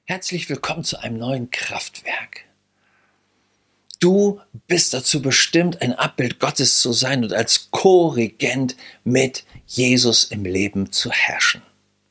Herzlich willkommen zu einem neuen Kraftwerk. Du bist dazu bestimmt, ein Abbild Gottes zu sein und als Co-Regent mit Jesus im Leben zu herrschen.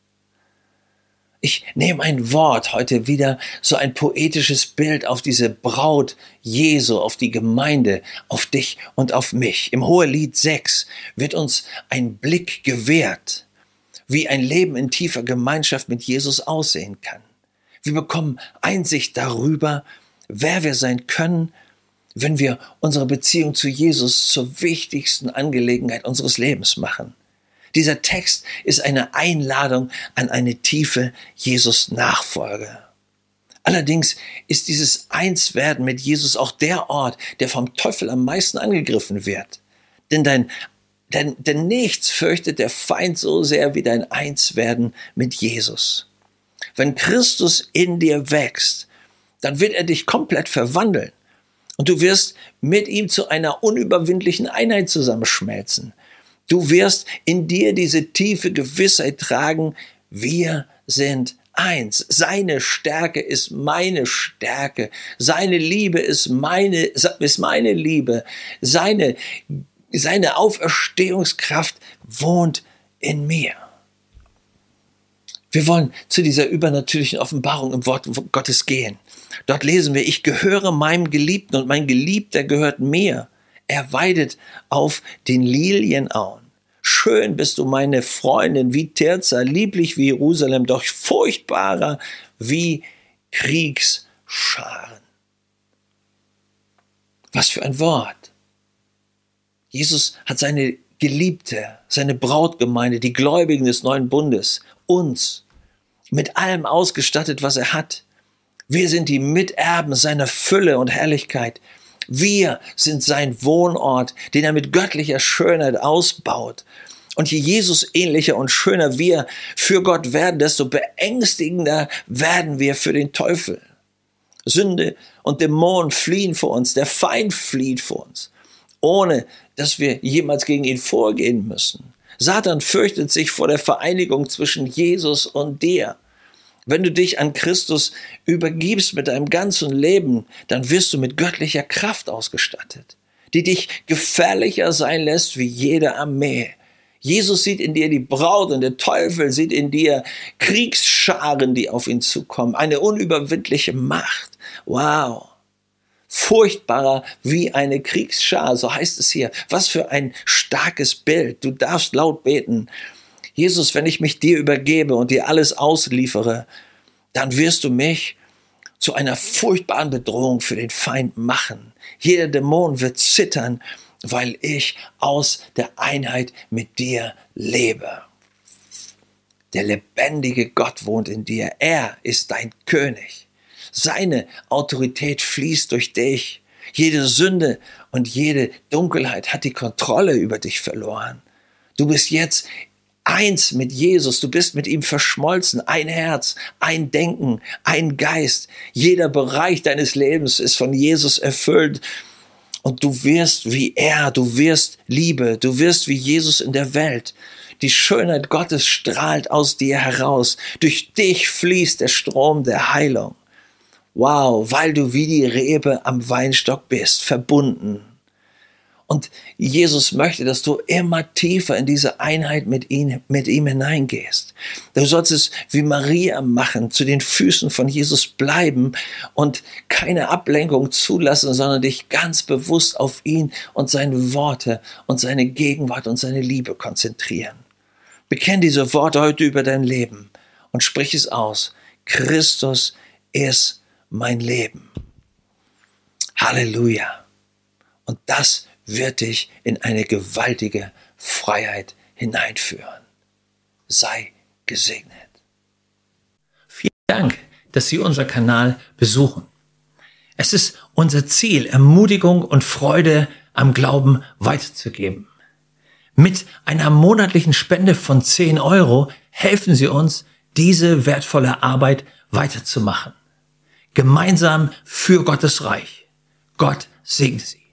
Ich nehme ein Wort heute wieder, so ein poetisches Bild auf diese Braut Jesu, auf die Gemeinde, auf dich und auf mich. Im Hohelied 6 wird uns ein Blick gewährt, wie ein Leben in tiefer Gemeinschaft mit Jesus aussehen kann. Wir bekommen Einsicht darüber, wer wir sein können, wenn wir unsere Beziehung zu Jesus zur wichtigsten Angelegenheit unseres Lebens machen. Dieser Text ist eine Einladung an eine tiefe Jesus-Nachfolge. Allerdings ist dieses Einswerden mit Jesus auch der Ort, der vom Teufel am meisten angegriffen wird. Denn nichts fürchtet der Feind so sehr wie dein Einswerden mit Jesus. Wenn Christus in dir wächst, dann wird er dich komplett verwandeln. Und du wirst mit ihm zu einer unüberwindlichen Einheit zusammenschmelzen. Du wirst in dir diese tiefe Gewissheit tragen, wir sind eins. Seine Stärke ist meine Stärke. Seine Liebe ist meine Liebe. Seine Auferstehungskraft wohnt in mir. Wir wollen zu dieser übernatürlichen Offenbarung im Wort Gottes gehen. Dort lesen wir, ich gehöre meinem Geliebten und mein Geliebter gehört mir. Er weidet auf den Lilienauen. Schön bist du, meine Freundin, wie Tirza, lieblich wie Jerusalem, doch furchtbarer wie Kriegsscharen. Was für ein Wort. Jesus hat seine Geliebte, seine Brautgemeinde, die Gläubigen des neuen Bundes, uns mit allem ausgestattet, was er hat. Wir sind die Miterben seiner Fülle und Herrlichkeit. Wir sind sein Wohnort, den er mit göttlicher Schönheit ausbaut. Und je Jesus ähnlicher und schöner wir für Gott werden, desto beängstigender werden wir für den Teufel. Sünde und Dämonen fliehen vor uns, der Feind flieht vor uns, ohne dass wir jemals gegen ihn vorgehen müssen. Satan fürchtet sich vor der Vereinigung zwischen Jesus und dir. Wenn du dich an Christus übergibst mit deinem ganzen Leben, dann wirst du mit göttlicher Kraft ausgestattet, die dich gefährlicher sein lässt wie jede Armee. Jesus sieht in dir die Braut und der Teufel sieht in dir Kriegsscharen, die auf ihn zukommen, eine unüberwindliche Macht. Wow! Furchtbarer wie eine Kriegsschar, so heißt es hier. Was für ein starkes Bild. Du darfst laut beten. Jesus, wenn ich mich dir übergebe und dir alles ausliefere, dann wirst du mich zu einer furchtbaren Bedrohung für den Feind machen. Jeder Dämon wird zittern, weil ich aus der Einheit mit dir lebe. Der lebendige Gott wohnt in dir. Er ist dein König. Seine Autorität fließt durch dich. Jede Sünde und jede Dunkelheit hat die Kontrolle über dich verloren. Du bist jetzt eins mit Jesus. Du bist mit ihm verschmolzen. Ein Herz, ein Denken, ein Geist. Jeder Bereich deines Lebens ist von Jesus erfüllt. Und du wirst wie er. Du wirst Liebe. Du wirst wie Jesus in der Welt. Die Schönheit Gottes strahlt aus dir heraus. Durch dich fließt der Strom der Heilung. Wow, weil du wie die Rebe am Weinstock bist, verbunden. Und Jesus möchte, dass du immer tiefer in diese Einheit mit ihm hineingehst. Du sollst es wie Maria machen, zu den Füßen von Jesus bleiben und keine Ablenkung zulassen, sondern dich ganz bewusst auf ihn und seine Worte und seine Gegenwart und seine Liebe konzentrieren. Bekenn diese Worte heute über dein Leben und sprich es aus. Christus ist mein Leben. Halleluja. Und das wird dich in eine gewaltige Freiheit hineinführen. Sei gesegnet. Vielen Dank, dass Sie unseren Kanal besuchen. Es ist unser Ziel, Ermutigung und Freude am Glauben weiterzugeben. Mit einer monatlichen Spende von 10 € helfen Sie uns, diese wertvolle Arbeit weiterzumachen. Gemeinsam für Gottes Reich. Gott segne Sie.